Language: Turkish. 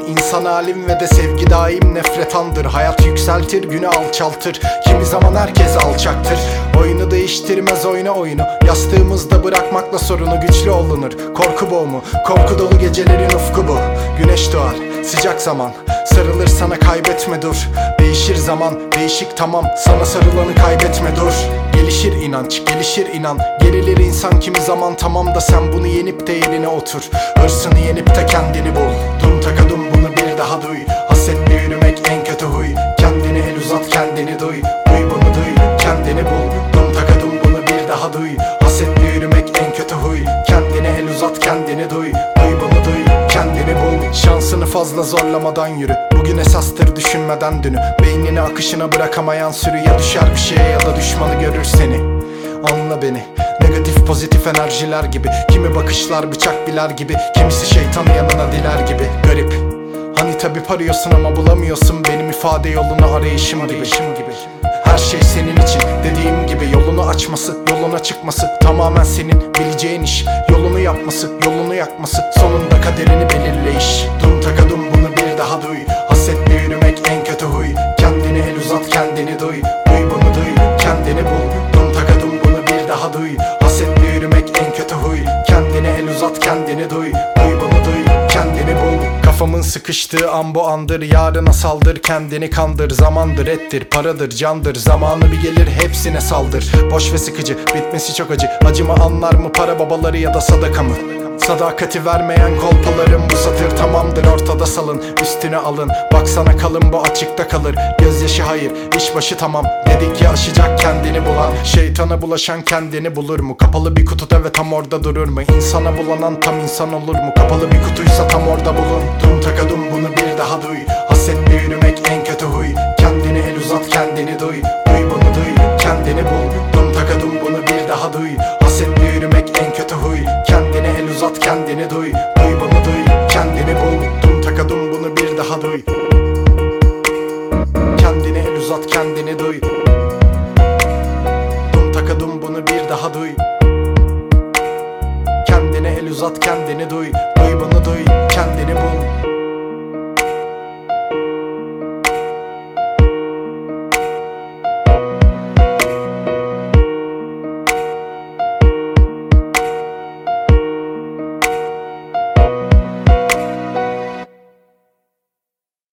insan halim ve de sevgi daim nefret andır. Hayat yükseltir, günü alçaltır, kimi zaman herkes alçaktır. Oyunu değiştirmez oyunu, yastığımızda bırakmakla sorunu güçlü olunur. Korku boğumu, korku dolu gecelerin ufku bu. Güneş doğar, sıcak zaman, sarılır sana kaybetme dur. Değişir zaman, değişik tamam, sana sarılanı kaybetme dur. Gelişir inanç, gelişir inan, gerilir insan kimi zaman tamam da sen bunu yenip de yerine otur. Hırsını yenip de kendini bul. Dum takadum bunu bir daha duy. Hasetle yürümek en kötü huy. Kendini el uzat kendini duy. Duy bunu duy, kendini bul. Dum takadum bunu bir daha duy. Hasetle yürümek en kötü huy. Kendini el uzat kendini duy. Duy bunu duy, kendini bul. Şansını fazla zorlamadan yürü. Bugün esastır düşünmeden dünü. Beynini akışına bırakamayan sürü ya düşer bir şeye ya da düşmanı görür seni. Anla beni. Negatif pozitif enerjiler gibi. Kimi bakışlar bıçak biler gibi. Kimisi şeytanı yanına diler gibi. Garip. Hani tabip arıyorsun ama bulamıyorsun. Benim ifade yolunu arayışım gibi. Her şey senin için, dediğim gibi. Yolunu açması, yoluna çıkması tamamen senin bileceğin iş. Yolunu yapması, yolunu yakması sonunda kaderini belirleyiş. Dum takadum bunu bir daha duy. Hasetle yürümek en kötü huy. Kendini el uzat kendini duy. Duy bunu duy, kendini bul. Dum takadum bunu bir daha duy. Hasetle yürümek en kötü huy. Kendini el uzat kendini duy. Duy bunu duy, kendini bul. Kafamın sıkıştığı an bu andır. Yarına saldır, kendini kandır. Zamandır, ettir, paradır, candır. Zamanı bir gelir hepsine saldır. Boş ve sıkıcı, bitmesi çok acı. Acımı anlar mı para babaları ya da sadaka mı? Sadakati vermeyen kolpalarım bu satır tamamdır, ortada salın, üstüne alın. Baksana kalın bu açıkta kalır. Gözyaşı hayır, iş başı tamam. Dedik ya aşacak kendini bulan. Şeytana bulaşan kendini bulur mu? Kapalı bir kutuda ve tam orada durur mu? İnsana bulanan tam insan olur mu? Kapalı bir kutuysa tam orada bulun. Dum takadum bunu bir daha duy. Hasetle yürümek en kötü huy. Kendini el uzat kendini duy. Duy bunu duy, kendini bul. Dum takadum bunu bir daha duy.